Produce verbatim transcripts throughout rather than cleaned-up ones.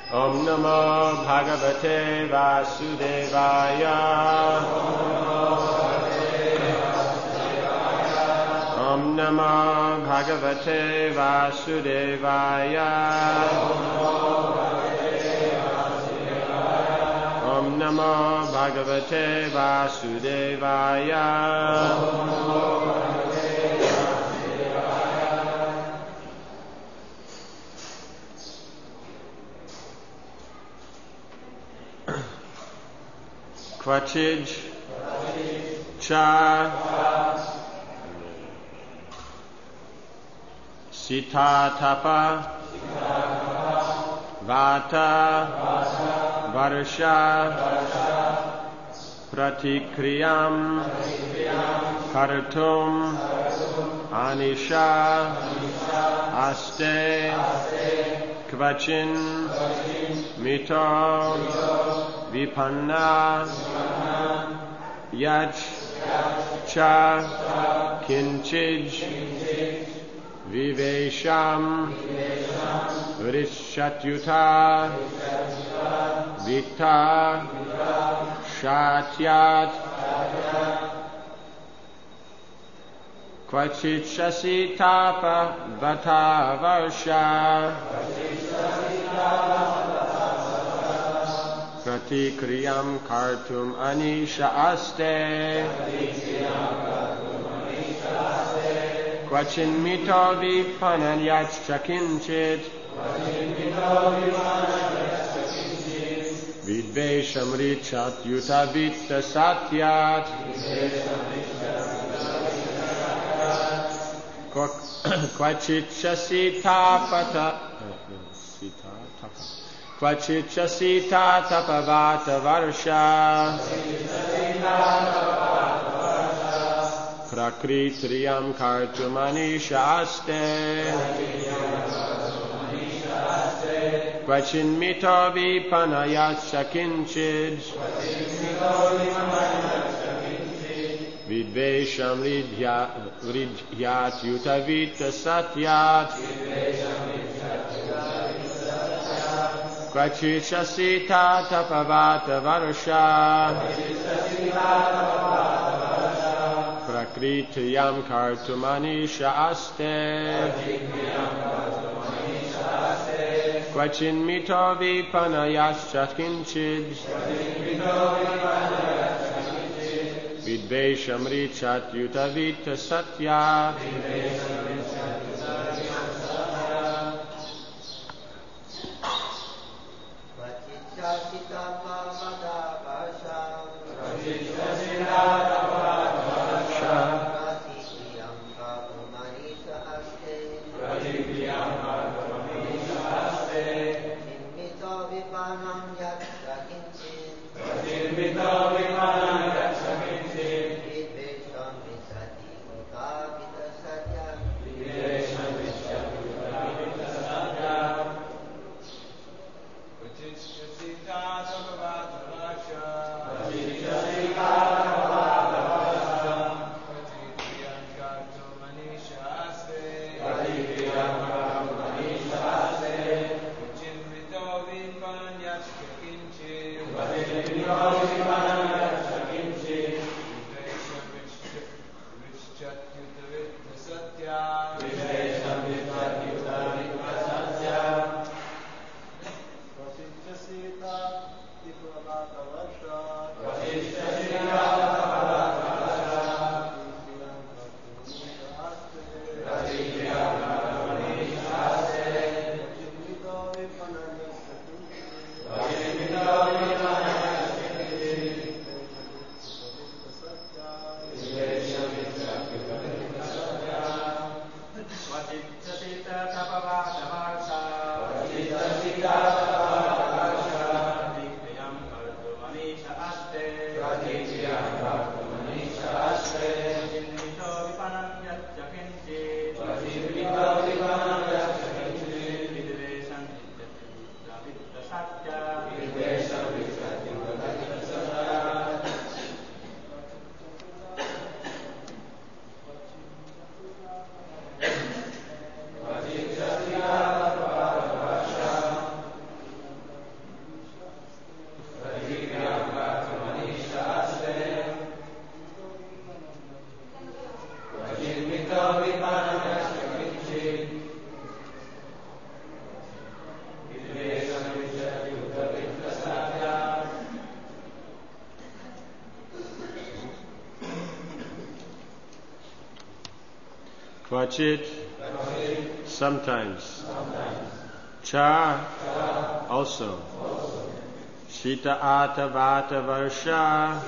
Om Namo Bhagavate Vasudevaya. Om Namo Bhagavate Vasudevaya. Om Namo Bhagavate Vasudevaya. Kvachij, Cha, Sita Tapa, Vata, Varsha, Pratikriyam, Kartum, Anisha, Aste, Kvachin, Mito, Vipanna, Yach, Cha, Kinchij, Vivesham, Vrishatyuta, Vita, Shatyat, Kvachit Shasi Tapa, Vata Varsha, Pratikriyam Kartum Anisha Aste, Kvachin Mito Vipanan Yach Chakinchit, Vidvesham Richat Yuta Vitta Satyat, Kvachit Shasi Tapata, Kvachit Shasita Tapavata Varsha, Prakritriyam Kartumanisha Aste, Kvachin Mito Vipanayat Shakinchid, Vidvesham Ridhyat Yutavita Satyat, Kvachit Shasita Tapavata Varsha, Prakritriyam Kartumanisha Aste, Kvachin Mito Vipanayascha Kinchid, Vidvesham Richat Yutavita Satya, Amen. Kvachit, sometimes. Cha, also. Shita ata vata varsha,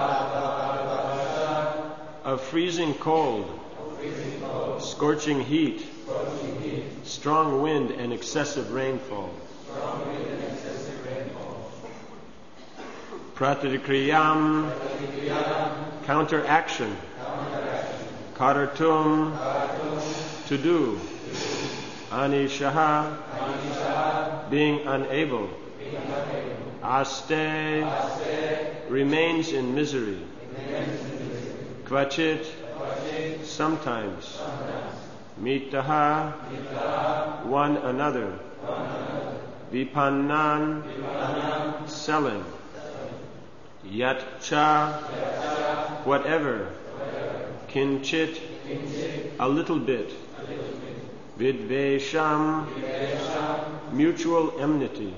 of freezing cold, scorching heat, strong wind and excessive rainfall. Pratikriyam, counteraction. Kartum, to do. Anishaha, being unable. Aste, remains in misery. Kvachit, sometimes. Mitaha, one another. Vipannan, selling. Yatcha, whatever. Kinchit, a little bit. Vidvesham, mutual enmity.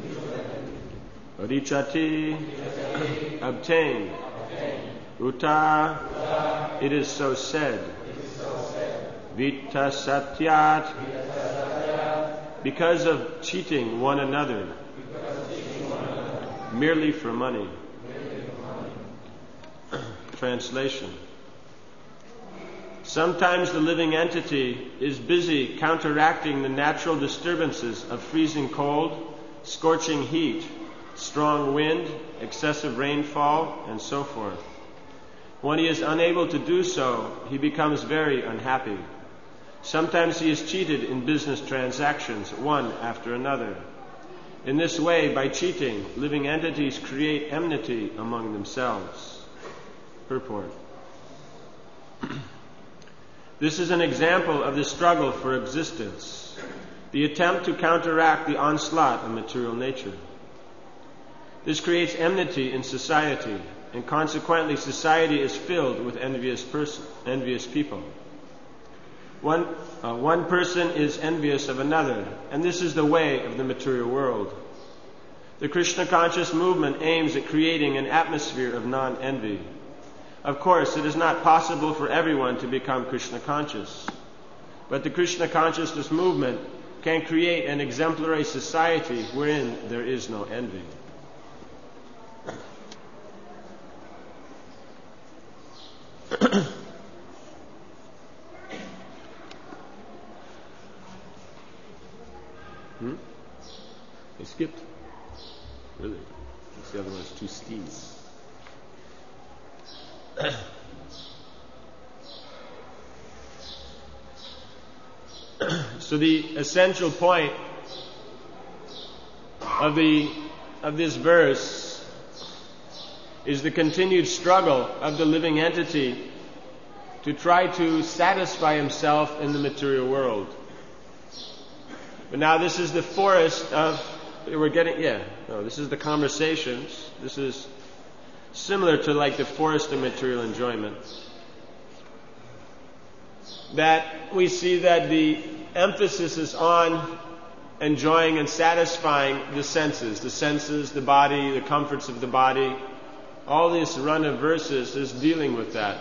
Richati, obtain. Uta, it is so said. Vita satyat, because of cheating one another, merely for money. Translation. Sometimes the living entity is busy counteracting the natural disturbances of freezing cold, scorching heat, strong wind, excessive rainfall, and so forth. When he is unable to do so, he becomes very unhappy. Sometimes he is cheated in business transactions, one after another. In this way, by cheating, living entities create enmity among themselves. Purport. This is an example of the struggle for existence, the attempt to counteract the onslaught of material nature. This creates enmity in society, and consequently society is filled with envious person, envious people. One, uh, one person is envious of another, and this is the way of the material world. The Krishna conscious movement aims at creating an atmosphere of non-envy. Of course, it is not possible for everyone to become Krishna conscious, but the Krishna consciousness movement can create an exemplary society wherein there is no envy. hmm? I skipped. Really? The other one's too steamy. So the essential point of the of this verse is the continued struggle of the living entity to try to satisfy himself in the material world. But now this is the forest of we're getting yeah no this is the conversations. This is similar to like the forest of material enjoyment. That we see that the emphasis is on enjoying and satisfying the senses, the senses, the body, the comforts of the body. All this run of verses is dealing with that.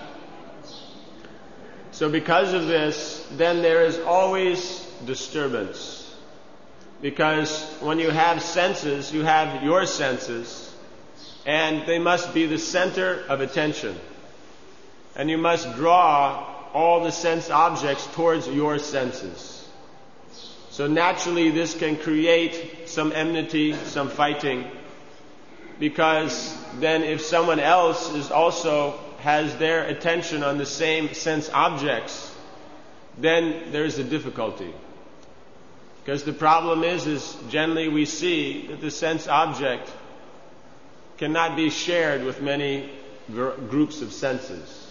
So because of this, then there is always disturbance. Because when you have senses, you have your senses, and they must be the center of attention. And you must draw all the sense objects towards your senses. So naturally this can create some enmity, some fighting, because then if someone else is also has their attention on the same sense objects, then there's a difficulty. Because the problem is, is generally we see that the sense object cannot be shared with many gr- groups of senses.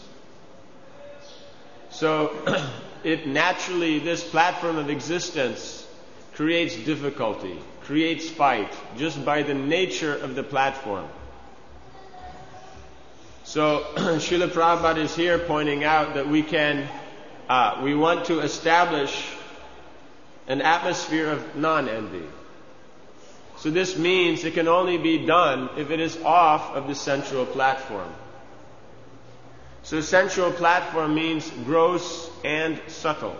So it naturally, this platform of existence creates difficulty, creates fight, just by the nature of the platform. So Srila Prabhupada is here pointing out that we can, uh, we want to establish an atmosphere of non-envy. So this means it can only be done if it is off of the central platform. So sensual platform means gross and subtle.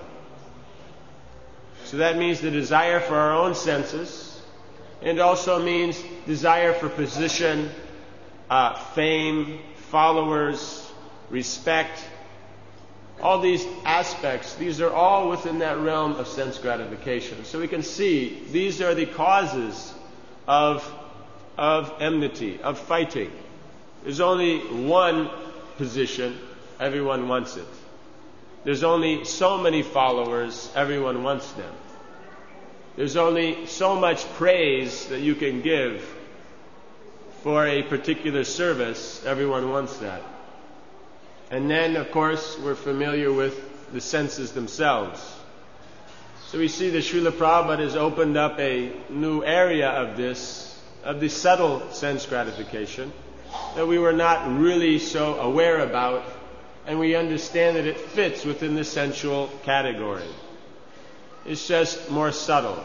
So that means the desire for our own senses, and also means desire for position, uh, fame, followers, respect. All these aspects, these are all within that realm of sense gratification. So we can see these are the causes of, of enmity, of fighting. There's only one position, everyone wants it. There's only so many followers, everyone wants them. There's only so much praise that you can give for a particular service, everyone wants that. And then, of course, we're familiar with the senses themselves. So we see that Srila Prabhupada has opened up a new area of this, of the subtle sense gratification, that we were not really so aware about, and we understand that it fits within the sensual category. It's just more subtle.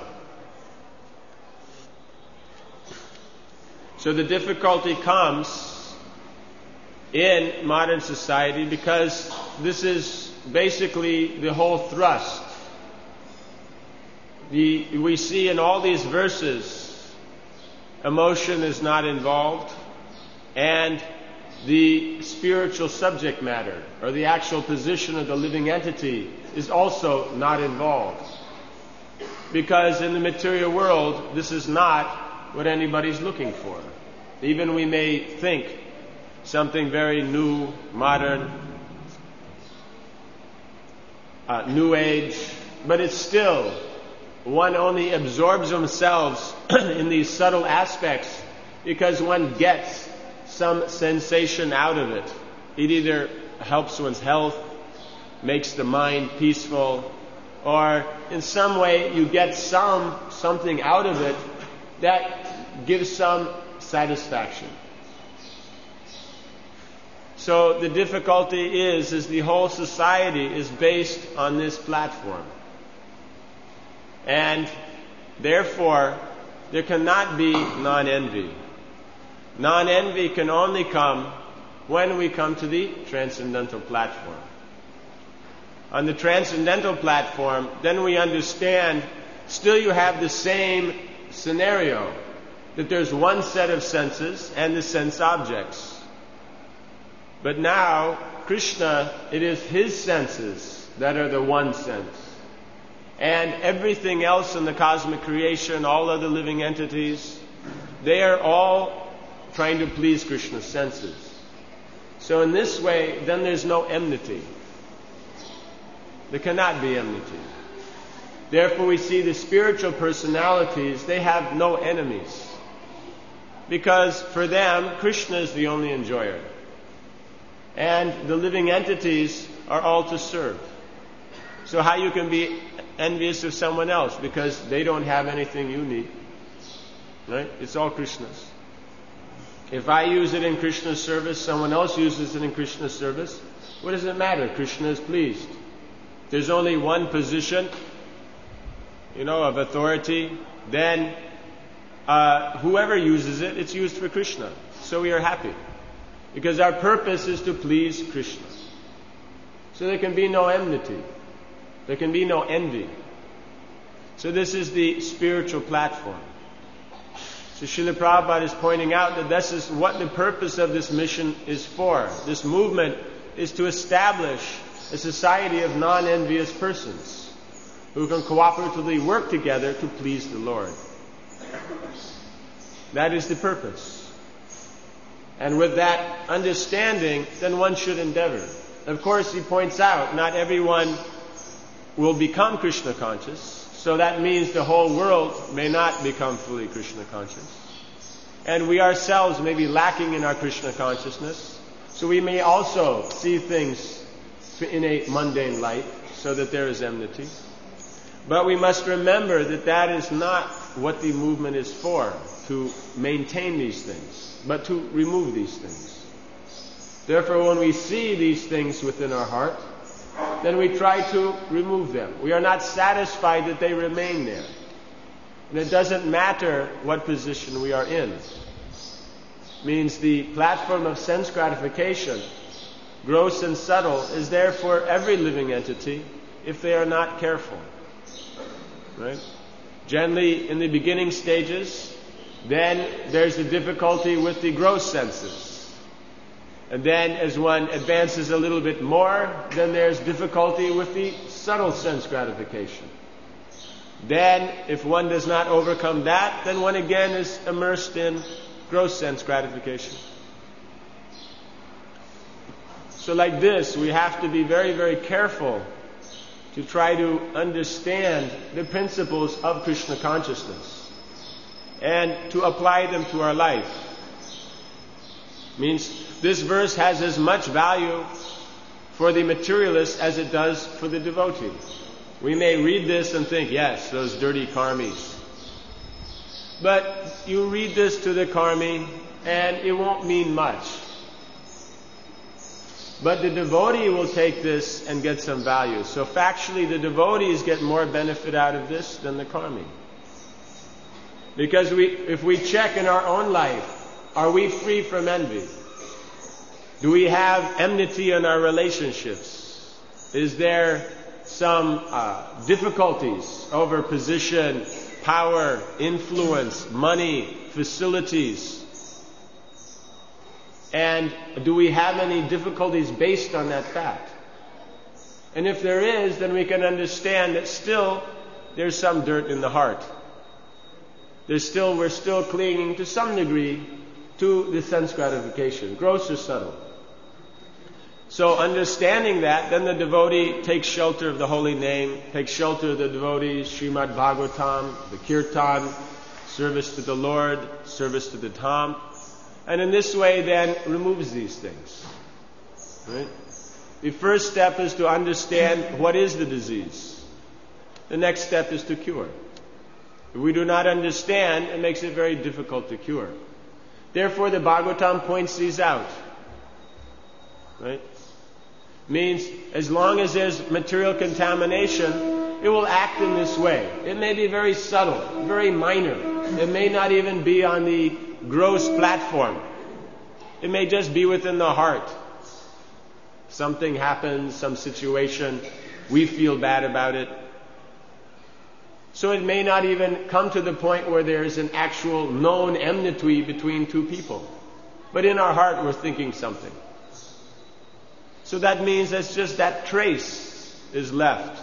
So the difficulty comes in modern society because this is basically the whole thrust. The, we see in all these verses, emotion is not involved, and the spiritual subject matter, or the actual position of the living entity, is also not involved. Because in the material world, this is not what anybody's looking for. Even we may think something very new, modern, uh, new age, but it's still, one only absorbs themselves in these subtle aspects because one gets some sensation out of it. It either helps one's health, makes the mind peaceful, or in some way you get some something out of it that gives some satisfaction. So the difficulty is, is the whole society is based on this platform. And therefore, there cannot be non-envy. Non-envy can only come when we come to the transcendental platform. On the transcendental platform, then we understand still you have the same scenario, that there's one set of senses and the sense objects. But now, Krishna, it is his senses that are the one sense. And everything else in the cosmic creation, all other living entities, they are all trying to please Krishna's senses. So in this way, then there's no enmity. There cannot be enmity. Therefore we see the spiritual personalities, they have no enemies. Because for them, Krishna is the only enjoyer. And the living entities are all to serve. So how you can be envious of someone else because they don't have anything you need. Right? It's all Krishna's. If I use it in Krishna's service, someone else uses it in Krishna's service, what does it matter? Krishna is pleased. There's only one position, you know, of authority, then uh, whoever uses it, it's used for Krishna. So we are happy. Because our purpose is to please Krishna. So there can be no enmity. There can be no envy. So this is the spiritual platform. So Srila Prabhupada is pointing out that this is what the purpose of this mission is for. This movement is to establish a society of non-envious persons who can cooperatively work together to please the Lord. That is the purpose. And with that understanding, then one should endeavor. Of course, he points out, not everyone will become Krishna conscious, so that means the whole world may not become fully Krishna conscious. And we ourselves may be lacking in our Krishna consciousness, so we may also see things in a mundane light, so that there is enmity. But we must remember that that is not what the movement is for, to maintain these things, but to remove these things. Therefore, when we see these things within our heart, then we try to remove them. We are not satisfied that they remain there. And it doesn't matter what position we are in. It means the platform of sense gratification gross and subtle, is there for every living entity if they are not careful. Right? Generally, in the beginning stages, then there's the difficulty with the gross senses. And then as one advances a little bit more, then there's difficulty with the subtle sense gratification. Then, if one does not overcome that, then one again is immersed in gross sense gratification. So like this, we have to be very, very careful to try to understand the principles of Krishna consciousness and to apply them to our life. Means this verse has as much value for the materialist as it does for the devotee. We may read this and think, yes, those dirty karmis. But you read this to the karmi and it won't mean much. But the devotee will take this and get some value. So factually, the devotees get more benefit out of this than the karmi. Because we, if we check in our own life, are we free from envy? Do we have enmity in our relationships? Is there some uh, difficulties over position, power, influence, money, facilities? And do we have any difficulties based on that fact? And if there is, then we can understand that still there's some dirt in the heart. There's still, we're still clinging to some degree to the sense gratification, gross or subtle. So understanding that, then the devotee takes shelter of the holy name, takes shelter of the devotees, Srimad Bhagavatam, the Kirtan, service to the Lord, service to the Dham. And in this way then removes these things. Right? The first step is to understand what is the disease. The next step is to cure. If we do not understand, it makes it very difficult to cure. Therefore the Bhagavatam points these out. Right? Means as long as there's material contamination, it will act in this way. It may be very subtle, very minor. It may not even be on the gross platform. It may just be within the heart. Something happens, some situation, we feel bad about it. So it may not even come to the point where there's an actual known enmity between two people. But in our heart we're thinking something. So that means it's just that trace is left.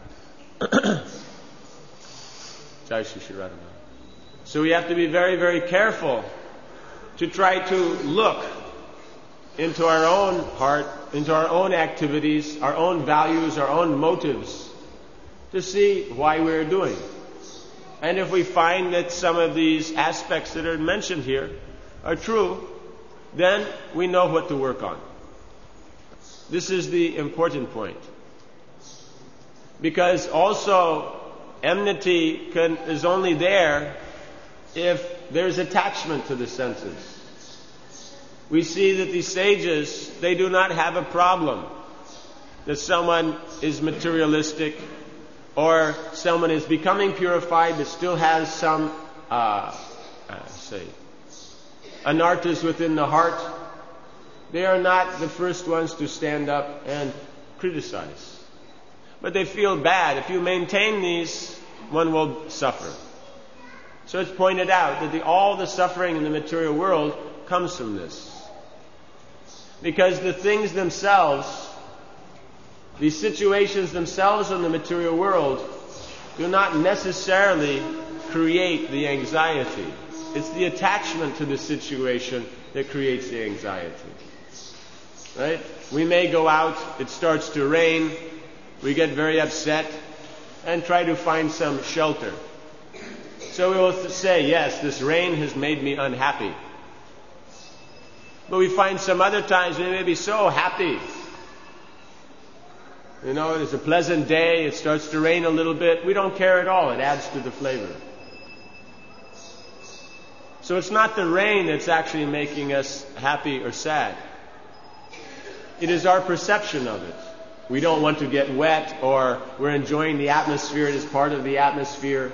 Jai Shri Shri Radha. So we have to be very, very careful to try to look into our own heart, into our own activities, our own values, our own motives, to see why we're doing. And if we find that some of these aspects that are mentioned here are true, then we know what to work on. This is the important point. Because also enmity can, is only there if there's attachment to the senses. We see that the sages, they do not have a problem that someone is materialistic or someone is becoming purified but still has some, uh, uh, say, anarthas within the heart. They are not the first ones to stand up and criticize. But they feel bad. If you maintain these, one will suffer. So it's pointed out that the, all the suffering in the material world comes from this. Because the things themselves, the situations themselves in the material world, do not necessarily create the anxiety. It's the attachment to the situation that creates the anxiety. Right? We may go out, it starts to rain, we get very upset, and try to find some shelter. So we will say, yes, this rain has made me unhappy. But we find some other times we may be so happy. You know, it's a pleasant day, it starts to rain a little bit, we don't care at all, it adds to the flavor. So it's not the rain that's actually making us happy or sad. It is our perception of it. We don't want to get wet, or we're enjoying the atmosphere, it is part of the atmosphere.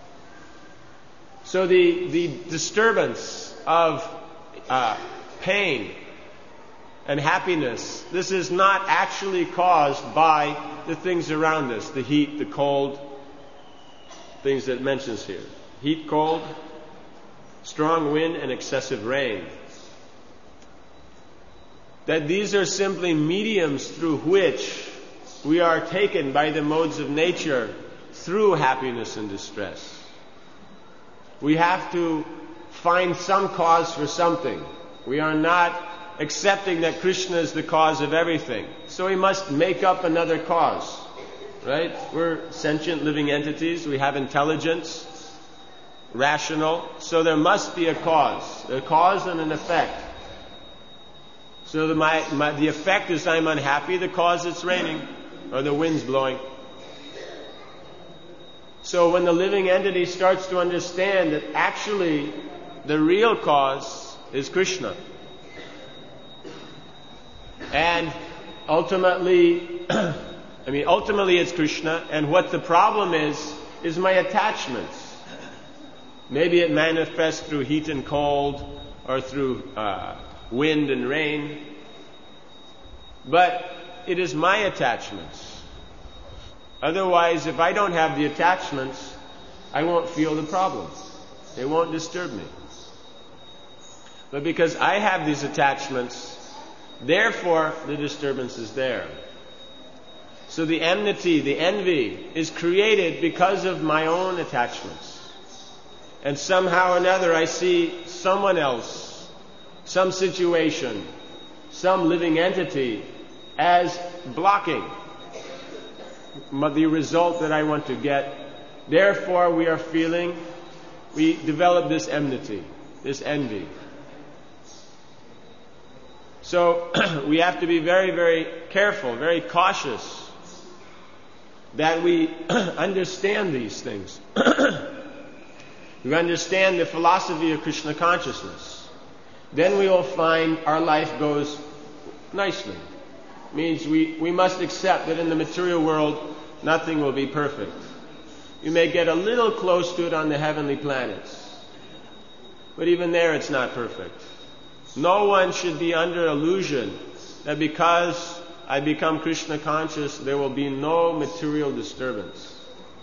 So the, the disturbance of uh, pain and happiness, this is not actually caused by the things around us, the heat, the cold, things that it mentions here. Heat, cold, strong wind, and excessive rain. That these are simply mediums through which we are taken by the modes of nature through happiness and distress. We have to find some cause for something. We are not accepting that Krishna is the cause of everything. So we must make up another cause. Right? We're sentient living entities. We have intelligence, rational. So there must be a cause. A cause and an effect. So the, my, my, the effect is I'm unhappy. The cause it's raining or the wind's blowing. So when the living entity starts to understand that actually the real cause is Krishna, and ultimately, I mean, ultimately it's Krishna, and what the problem is, is my attachments. Maybe it manifests through heat and cold, or through uh, wind and rain, but it is my attachments. Otherwise, if I don't have the attachments, I won't feel the problem. They won't disturb me. But because I have these attachments, therefore the disturbance is there. So the enmity, the envy, is created because of my own attachments. And somehow or another I see someone else, some situation, some living entity as blocking the result that I want to get. Therefore we are feeling, we develop this enmity, this envy. So we have to be very, very careful, very cautious that we understand these things. We understand the philosophy of Krishna consciousness. Then we will find our life goes nicely. Means we, we must accept that in the material world nothing will be perfect. You may get a little close to it on the heavenly planets, but even there it's not perfect. No one should be under illusion that because I become Krishna conscious there will be no material disturbance.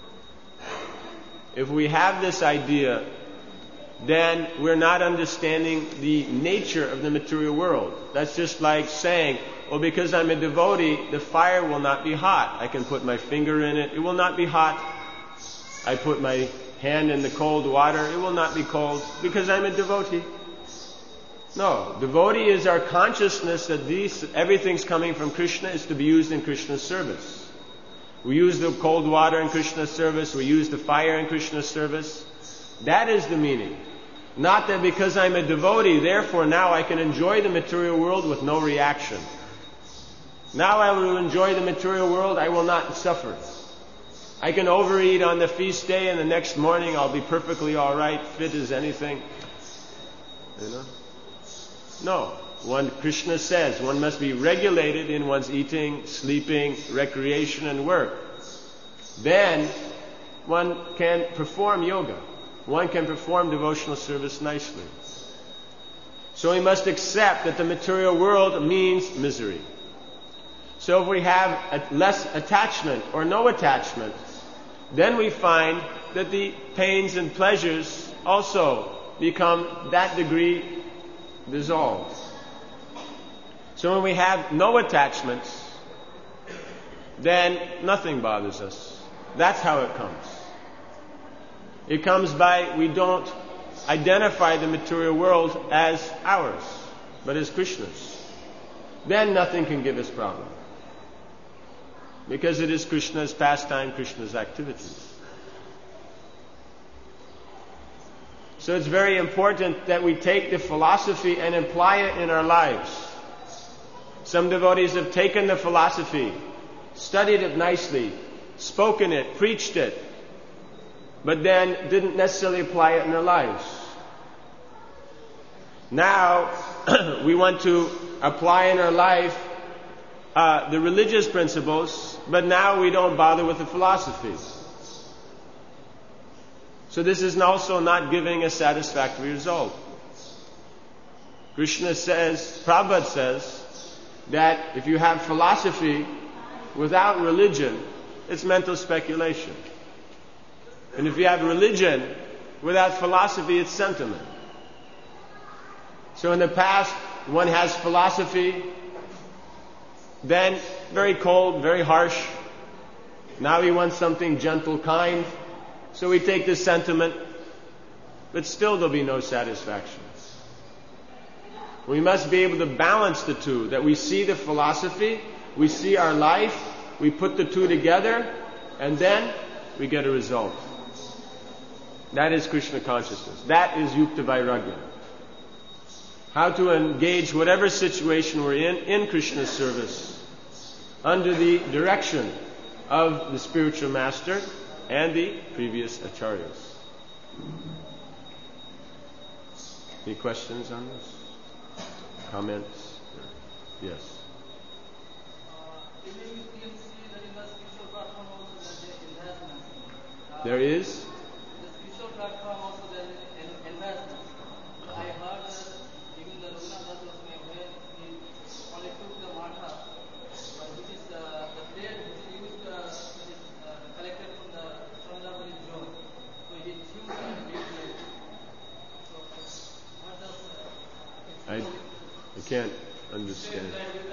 If we have this idea, then we're not understanding the nature of the material world. That's just like saying, well, because I'm a devotee, the fire will not be hot. I can put my finger in it, it will not be hot. I put my hand in the cold water, it will not be cold, because I'm a devotee. No, devotee is our consciousness that these, everything's coming from Krishna is to be used in Krishna's service. We use the cold water in Krishna's service, we use the fire in Krishna's service. That is the meaning. Not that because I'm a devotee, therefore now I can enjoy the material world with no reaction. Now I will enjoy the material world, I will not suffer. I can overeat on the feast day and the next morning I'll be perfectly alright, fit as anything. You know? No. One, Krishna says, one must be regulated in one's eating, sleeping, recreation and work. Then one can perform yoga. One can perform devotional service nicely. So we must accept that the material world means misery. So if we have a less attachment or no attachment, then we find that the pains and pleasures also become that degree dissolved. So when we have no attachments, then nothing bothers us. That's how it comes. It comes by we don't identify the material world as ours, but as Krishna's. Then nothing can give us problem. Because it is Krishna's pastime, Krishna's activities. So it's very important that we take the philosophy and apply it in our lives. Some devotees have taken the philosophy, studied it nicely, spoken it, preached it, but then didn't necessarily apply it in their lives. Now, we want to apply in our life uh, the religious principles, but now we don't bother with the philosophy. So this is also not giving a satisfactory result. Krishna says, Prabhupada says, that if you have philosophy without religion, it's mental speculation. And if you have religion without philosophy, it's sentiment. So in the past, one has philosophy, then very cold, very harsh. Now he wants something gentle, kind. So we take this sentiment, but still there'll be no satisfaction. We must be able to balance the two, that we see the philosophy, we see our life, we put the two together, and then we get a result. That is Krishna consciousness. That is Yukta Vairagya. How to engage whatever situation we're in, in Krishna's service, under the direction of the spiritual master and the previous acharyas. Any questions on this? Comments? Yes. There is? I, I can't understand.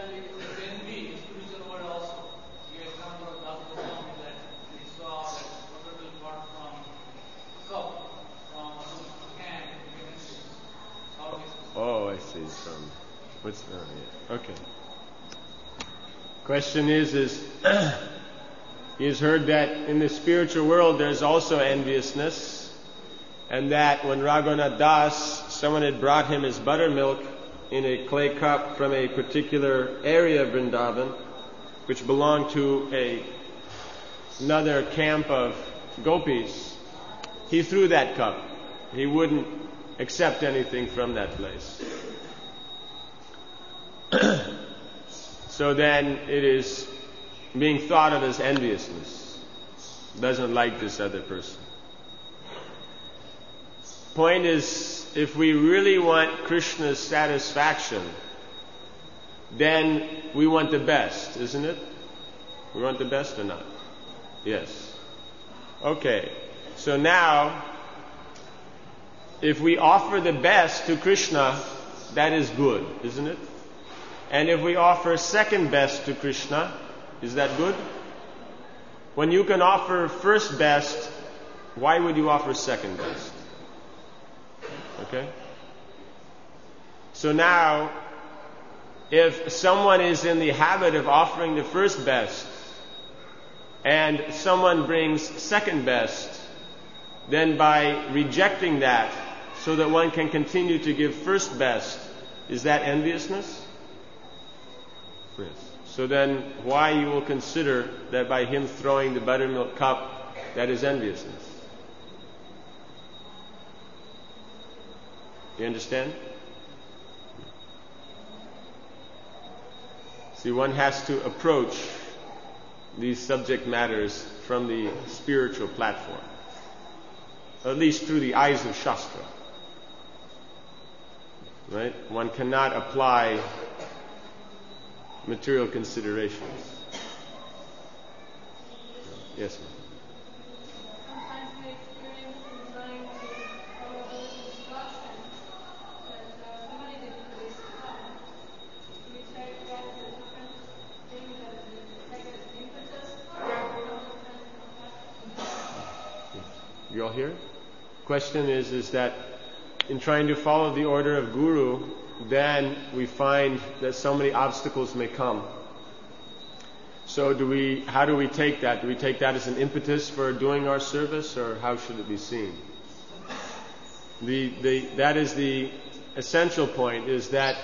Oh, I see. From what's oh, yeah. Okay. Question is, is he has heard that in the spiritual world there's also enviousness, and that when Raghunath Das, someone had brought him his buttermilk in a clay cup from a particular area of Vrindavan, which belonged to a another camp of gopis. He threw that cup. He wouldn't accept anything from that place. So then it is being thought of as enviousness. Doesn't like this other person. Point is, if we really want Krishna's satisfaction, then we want the best, isn't it? We want the best or not? Yes. Okay. So now, if we offer the best to Krishna, that is good, isn't it? And if we offer second best to Krishna, is that good? When you can offer first best, why would you offer second best? Okay? So now, if someone is in the habit of offering the first best, and someone brings second best, then by rejecting that, so that one can continue to give first best, is that enviousness? Yes. So then, why you will consider that by him throwing the buttermilk cup, that is enviousness? You understand? See, one has to approach these subject matters from the spiritual platform, at least through the eyes of Shastra. Right? One cannot apply material considerations. Yes, ma'am. Sometimes we experience in trying to follow those instructions that uh, somebody didn't really come. Do we take that as a different thing, that we take it as an impetus for You all hear? Question is, is that in trying to follow the order of Guru, then we find that so many obstacles may come. So do we, how do we take that? Do we take that as an impetus for doing our service, or how should it be seen? The, the, that is the essential point, is that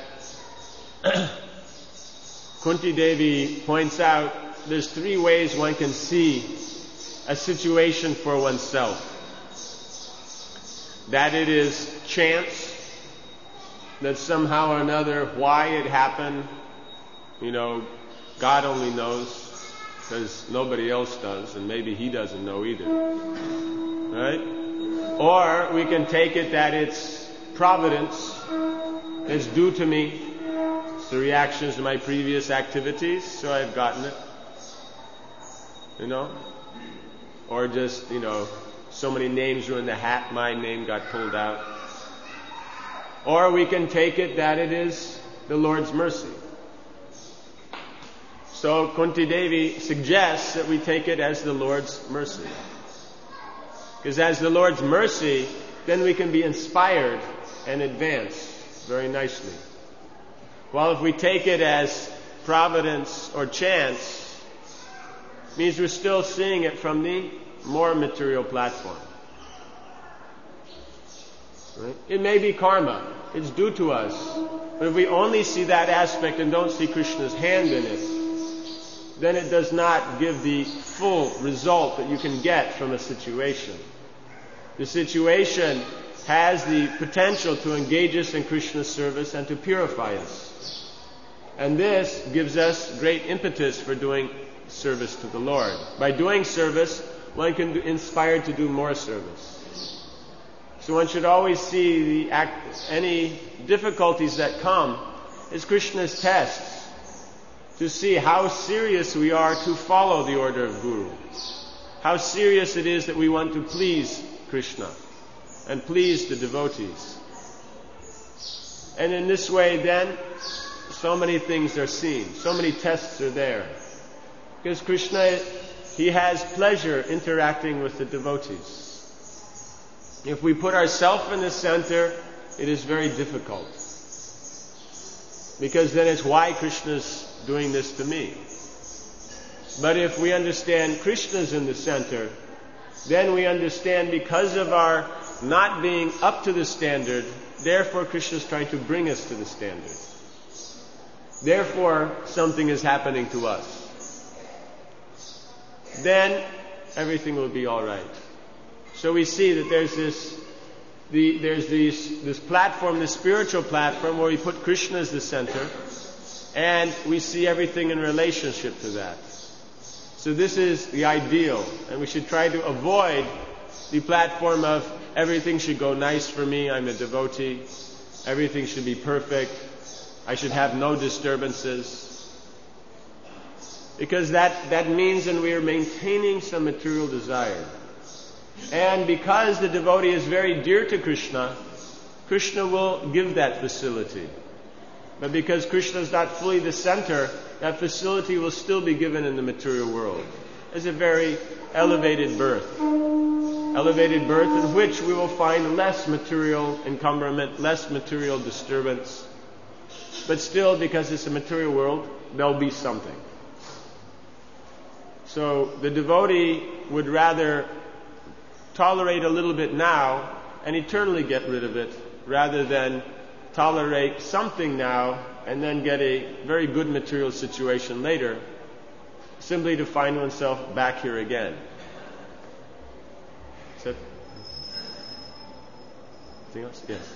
Kunti Devi points out there's three ways one can see a situation for oneself. That it is chance, that somehow or another, why it happened, you know, God only knows, because nobody else does, and maybe He doesn't know either. Right? Or we can take it that it's providence, it's due to me, the reactions to my previous activities, so I've gotten it. You know? Or just, you know, so many names were in the hat, my name got pulled out. Or we can take it that it is the Lord's mercy. So Kunti Devi suggests that we take it as the Lord's mercy. Because as the Lord's mercy, then we can be inspired and advance very nicely. While if we take it as providence or chance, it means we're still seeing it from the more material platform. Right? It may be karma. It's due to us. But if we only see that aspect and don't see Krishna's hand in it, then it does not give the full result that you can get from a situation. The situation has the potential to engage us in Krishna's service and to purify us. And this gives us great impetus for doing service to the Lord. By doing service, one can be inspired to do more service. So one should always see the act, any difficulties that come as Krishna's tests to see how serious we are to follow the order of Guru. How serious it is that we want to please Krishna and please the devotees. And in this way then, so many things are seen. So many tests are there. Because Krishna, He has pleasure interacting with the devotees. If we put ourselves in the center, it is very difficult. Because then it's why Krishna's doing this to me. But if we understand Krishna's in the center, then we understand because of our not being up to the standard, therefore Krishna's trying to bring us to the standard. Therefore, something is happening to us. Then everything will be all right. So we see that there's this, the, there's these, this platform, this spiritual platform, where we put Krishna as the center, and we see everything in relationship to that. So this is the ideal, and we should try to avoid the platform of everything should go nice for me, I'm a devotee, everything should be perfect, I should have no disturbances. Because that, that means that we are maintaining some material desire. And because the devotee is very dear to Krishna, Krishna will give that facility. But because Krishna is not fully the center, that facility will still be given in the material world as a very elevated birth. Elevated birth in which we will find less material encumberment, less material disturbance. But still, because it's a material world, there'll be something. So the devotee would rather tolerate a little bit now and eternally get rid of it, rather than tolerate something now and then get a very good material situation later, simply to find oneself back here again. Is that... Anything else? Yes.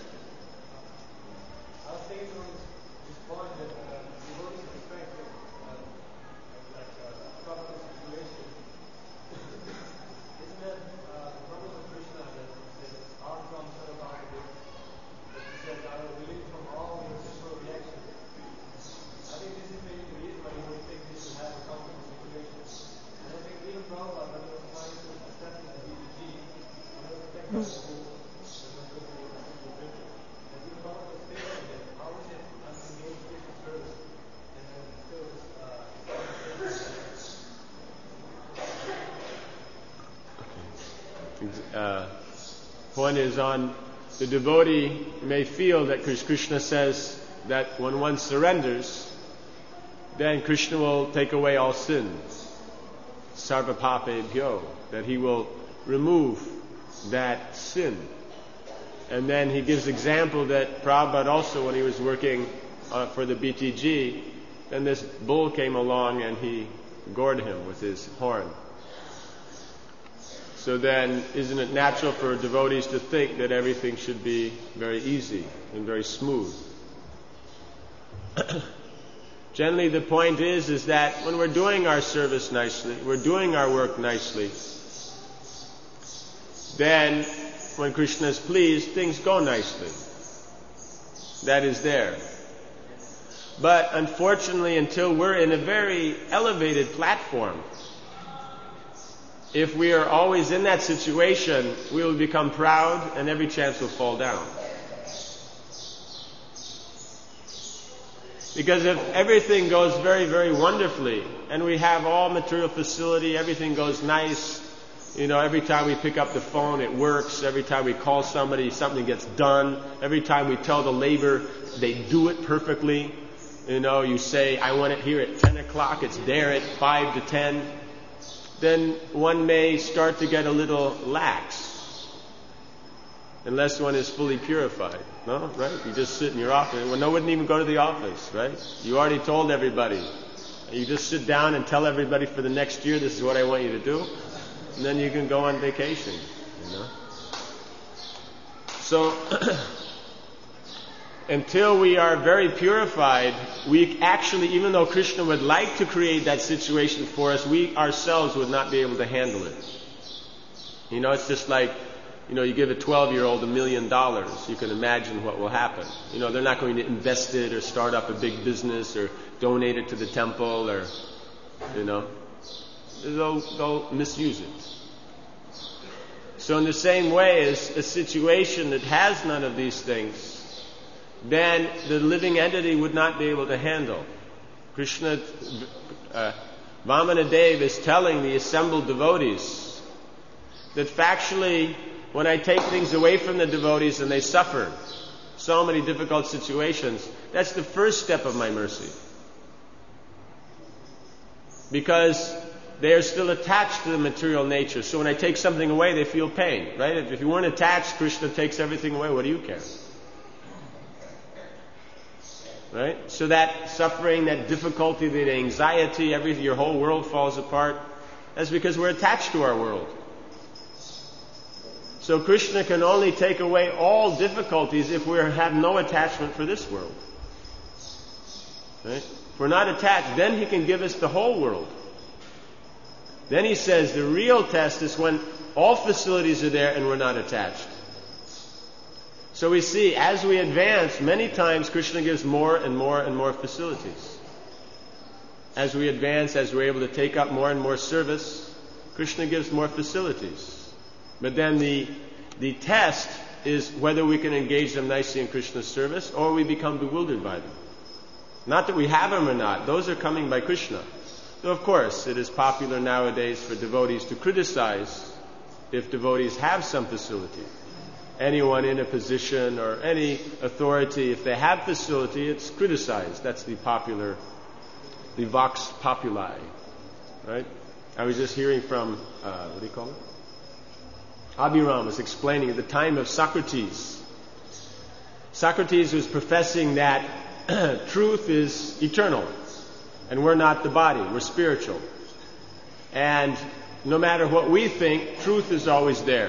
I was thinking on this point that uh, devotees expect uh, like a proper situation. Isn't that uh, the purpose of Krishna that that our from Sarvabhava, that he said, I will release from all your sexual reactions. I think this is maybe the reason why you would think this should have a comfortable situation. And I think even Prabhupada, when he was trying to establish the B T G, when he was thinking about the whole Uh, point is on the devotee may feel that Krishna says that when one surrenders, then Krishna will take away all sins. Sarva papebhyo, that he will remove that sin. And then he gives example that Prabhupada also, when he was working uh, for the B T G, then this bull came along and he gored him with his horn. So then, isn't it natural for devotees to think that everything should be very easy and very smooth? Generally, the point is, is that when we're doing our service nicely, we're doing our work nicely, then when Krishna is pleased, things go nicely. That is there. But unfortunately, until we're in a very elevated platform, if we are always in that situation, we will become proud and every chance will fall down. Because if everything goes very, very wonderfully, and we have all material facility, everything goes nice, you know, every time we pick up the phone, it works. Every time we call somebody, something gets done. Every time we tell the labor, they do it perfectly. You know, you say, I want it here at ten o'clock, it's there at five to ten. Then one may start to get a little lax. Unless one is fully purified. No? Right? You just sit in your office. Well, no one wouldn't even go to the office, right? You already told everybody. You just sit down and tell everybody for the next year, this is what I want you to do. And then you can go on vacation, you know. So, until we are very purified, we actually, even though Krishna would like to create that situation for us, we ourselves would not be able to handle it. You know, it's just like, you know, you give a twelve-year-old a million dollars, you can imagine what will happen. You know, they're not going to invest it or start up a big business or donate it to the temple or, you know. They'll, they'll misuse it. So in the same way as a situation that has none of these things, then the living entity would not be able to handle. Krishna, uh, Vamanadev is telling the assembled devotees that factually, when I take things away from the devotees and they suffer so many difficult situations, that's the first step of my mercy. Because they are still attached to the material nature. So when I take something away, they feel pain, right? If you weren't attached, Krishna takes everything away. What do you care? Right? So that suffering, that difficulty, that anxiety, everything, your whole world falls apart. That's because we're attached to our world. So Krishna can only take away all difficulties if we have no attachment for this world. Right? If we're not attached, then He can give us the whole world. Then He says the real test is when all facilities are there and we're not attached. So we see, as we advance, many times Krishna gives more and more and more facilities. As we advance, as we're able to take up more and more service, Krishna gives more facilities. But then the, the test is whether we can engage them nicely in Krishna's service or we become bewildered by them. Not that we have them or not. Those are coming by Krishna. So of course, it is popular nowadays for devotees to criticize if devotees have some facility. Anyone in a position or any authority, if they have facility, it's criticized. That's the popular, the vox populi, right? I was just hearing from, uh, what do you call it? Abhiram was explaining at the time of Socrates. Socrates was professing that truth is eternal. And we're not the body, we're spiritual. And no matter what we think, truth is always there.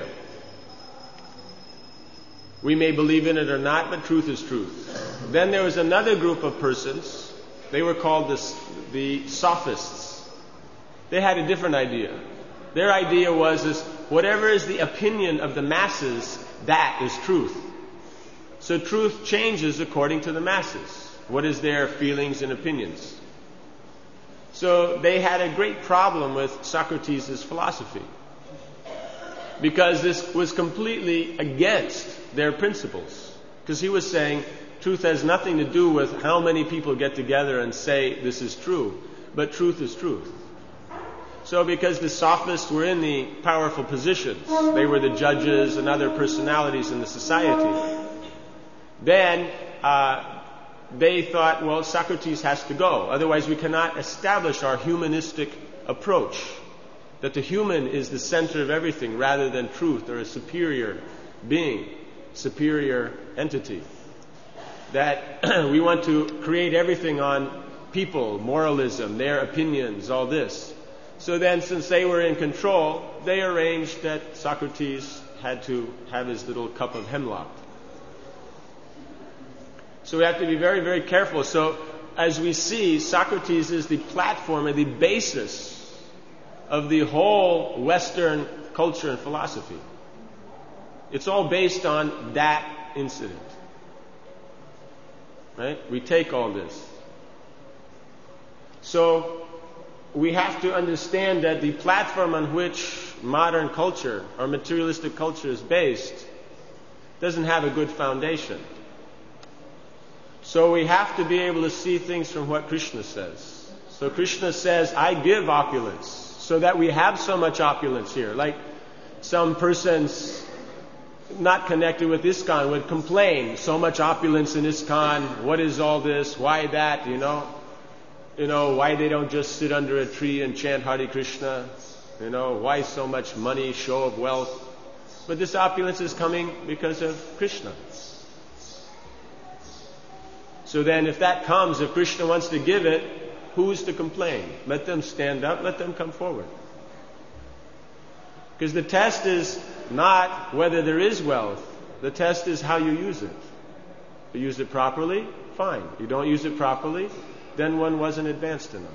We may believe in it or not, but truth is truth. Then there was another group of persons, they were called the, the sophists. They had a different idea. Their idea was is whatever is the opinion of the masses, that is truth. So truth changes according to the masses. What is their feelings and opinions? So they had a great problem with Socrates' philosophy. Because this was completely against their principles. Because he was saying truth has nothing to do with how many people get together and say this is true. But truth is truth. So because the sophists were in the powerful positions, they were the judges and other personalities in the society, then uh, they thought, well, Socrates has to go. Otherwise we cannot establish our humanistic approach. That the human is the center of everything rather than truth or a superior being, superior entity. That we want to create everything on people, moralism, their opinions, all this. So then, since they were in control, they arranged that Socrates had to have his little cup of hemlock. So we have to be very, very careful. So, as we see, Socrates is the platform and the basis of the whole Western culture and philosophy. It's all based on that incident. Right? We take all this. So we have to understand that the platform on which modern culture or materialistic culture is based doesn't have a good foundation. So we have to be able to see things from what Krishna says. So Krishna says, I give opulence, so that we have so much opulence here. Like some persons not connected with ISKCON would complain, so much opulence in ISKCON, what is all this, why that, you know? You know, why they don't just sit under a tree and chant Hare Krishna? You know, why so much money, show of wealth? But this opulence is coming because of Krishna. So then if that comes, if Krishna wants to give it, who's to complain? Let them stand up, let them come forward. Because the test is not whether there is wealth. The test is how you use it. If you use it properly, fine. You don't use it properly, then one wasn't advanced enough.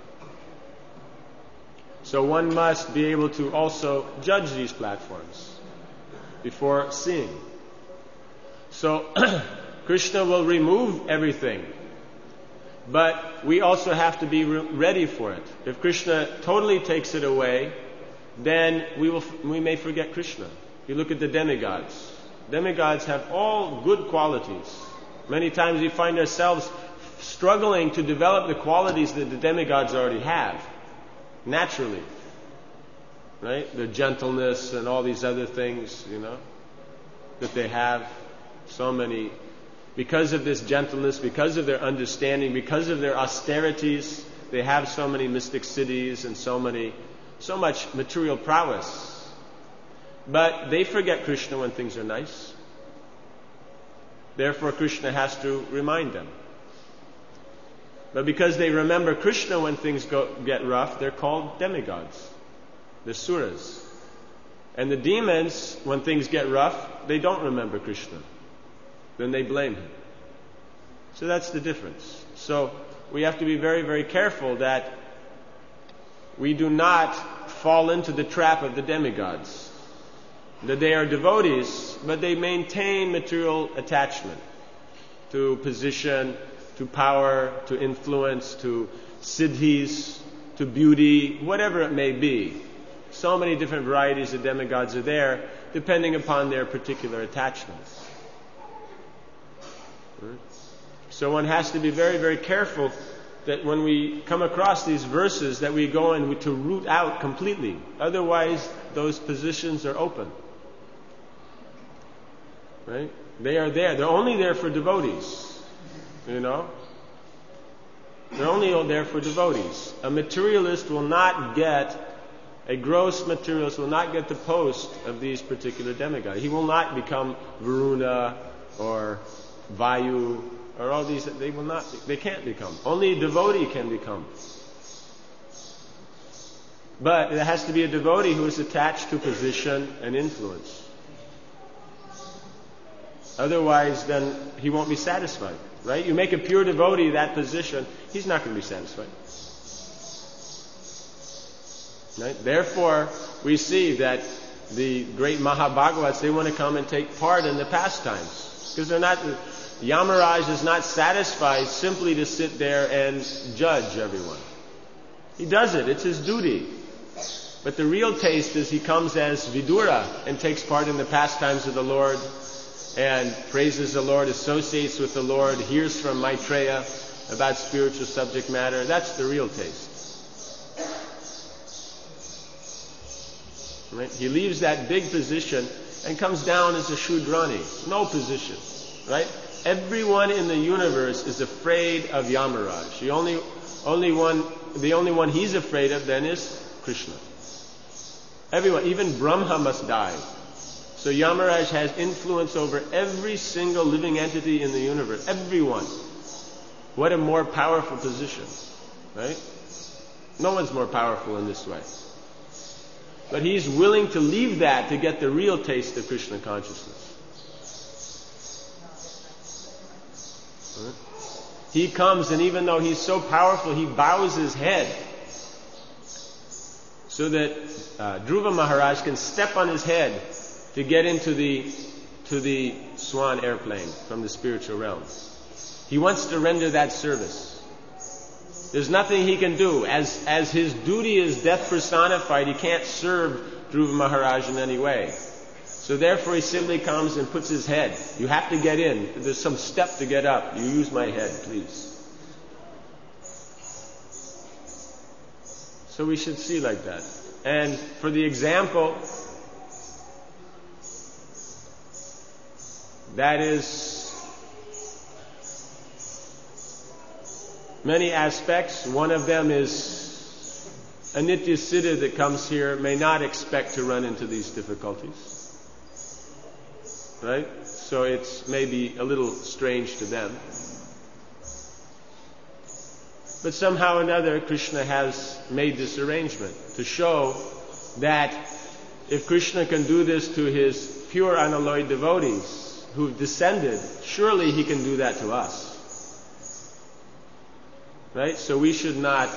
So one must be able to also judge these platforms before seeing. So Krishna will remove everything, but we also have to be re- ready for it. If Krishna totally takes it away, then we will we may forget Krishna. You look at the demigods. Demigods have all good qualities. Many times we find ourselves struggling to develop the qualities that the demigods already have, naturally. Right? Their gentleness and all these other things, you know, that they have. So many, because of this gentleness, because of their understanding, because of their austerities, they have so many mystic cities and so many, so much material prowess. But they forget Krishna when things are nice. Therefore, Krishna has to remind them. But because they remember Krishna when things go, get rough, they're called demigods. The suras. And the demons, when things get rough, they don't remember Krishna. Then they blame him. So that's the difference. So we have to be very, very careful that we do not fall into the trap of the demigods. That they are devotees, but they maintain material attachment to position, to power, to influence, to siddhis, to beauty, whatever it may be. So many different varieties of demigods are there, depending upon their particular attachments. Right? So one has to be very, very careful that when we come across these verses that we go in to root out completely. Otherwise, those positions are open. Right? They are there. They're only there for devotees. You know? They're only there for devotees. A materialist will not get, a gross materialist will not get the post of these particular demigods. He will not become Varuna or Vayu or all these. They will not, they can't become. Only a devotee can become. But it has to be a devotee who is attached to position and influence. Otherwise, then he won't be satisfied. Right? You make a pure devotee that position, he's not going to be satisfied. Right? Therefore, we see that the great Mahabhagavats, they want to come and take part in the pastimes. Because they're not, Yamaraj is not satisfied simply to sit there and judge everyone. He does it, it's his duty. But the real taste is he comes as Vidura and takes part in the pastimes of the Lord, and praises the Lord, associates with the Lord, hears from Maitreya about spiritual subject matter. That's the real taste. Right? He leaves that big position and comes down as a Shudrani. No position. Right? Everyone in the universe is afraid of Yamaraj. The only, only one, the only one he's afraid of then is Krishna. Everyone, even Brahma must die. So Yamaraj has influence over every single living entity in the universe. Everyone. What a more powerful position. Right? No one's more powerful in this way. But he's willing to leave that to get the real taste of Krishna consciousness. Right? He comes, and even though he's so powerful, he bows his head so that uh, Dhruva Maharaj can step on his head to get into the to the swan airplane from the spiritual realm. He wants to render that service. There's nothing he can do. As, as his duty is death personified, he can't serve Dhruva Maharaj in any way. So therefore he simply comes and puts his head. You have to get in. There's some step to get up. You use my head, please. So we should see like that. And for the example, that is many aspects. One of them is a Nitya Siddha that comes here may not expect to run into these difficulties. Right? So it's maybe a little strange to them. But somehow or another, Krishna has made this arrangement to show that if Krishna can do this to his pure unalloyed devotees who've descended, surely he can do that to us. Right? So we should not,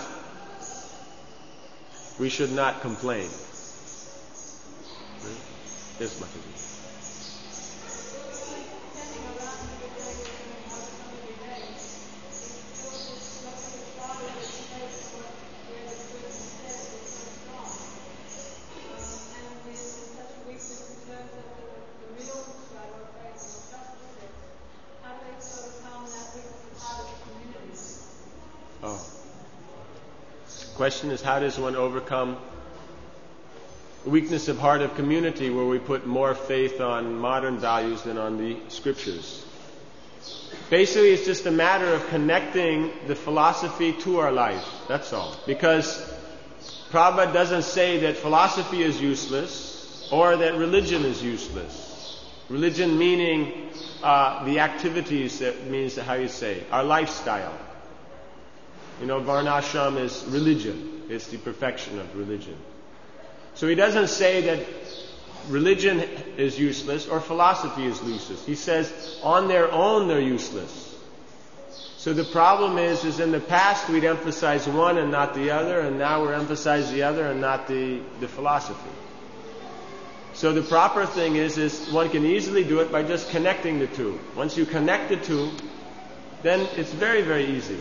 we should not complain. Right? Yes, Mataji. Question is, how does one overcome weakness of heart of community where we put more faith on modern values than on the scriptures? Basically, it's just a matter of connecting the philosophy to our life. That's all. Because Prabhupada doesn't say that philosophy is useless or that religion is useless. Religion meaning uh, the activities, that means how you say, our lifestyle. You know, Varnashram is religion. It's the perfection of religion. So he doesn't say that religion is useless or philosophy is useless. He says on their own they're useless. So the problem is, is in the past we'd emphasize one and not the other, and now we're emphasizing the other and not the, the philosophy. So the proper thing is, is one can easily do it by just connecting the two. Once you connect the two, then it's very, very easy.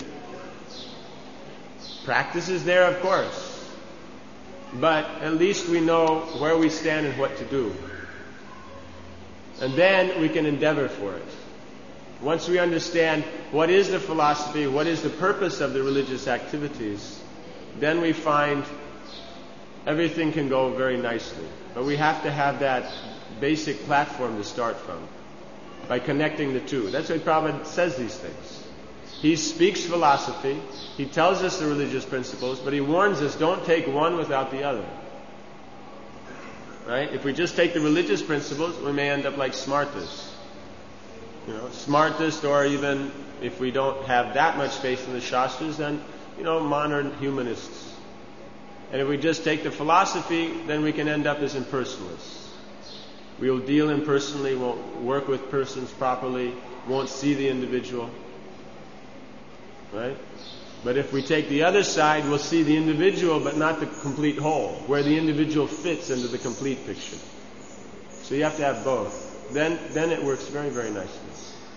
Practice is there, of course. But at least we know where we stand and what to do. And then we can endeavor for it. Once we understand what is the philosophy, what is the purpose of the religious activities, then we find everything can go very nicely. But we have to have that basic platform to start from, by connecting the two. That's why Prabhupada says these things. He speaks philosophy, he tells us the religious principles, but he warns us, don't take one without the other. Right? If we just take the religious principles, we may end up like Smartists. You know, Smartists, or even if we don't have that much faith in the Shastras, then, you know, modern humanists. And if we just take the philosophy, then we can end up as impersonalists. We'll deal impersonally, won't work with persons properly, won't see the individual. Right? But if we take the other side, we'll see the individual but not the complete whole, where the individual fits into the complete picture. So you have to have both. Then then it works very, very nicely.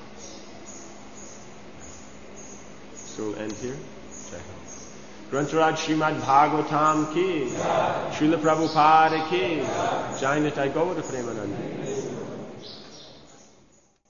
So we'll end here. Grantharaj Srimad Bhagavatam ki, Srila Prabhupada ki, Jai Nitai Gaura Premananda.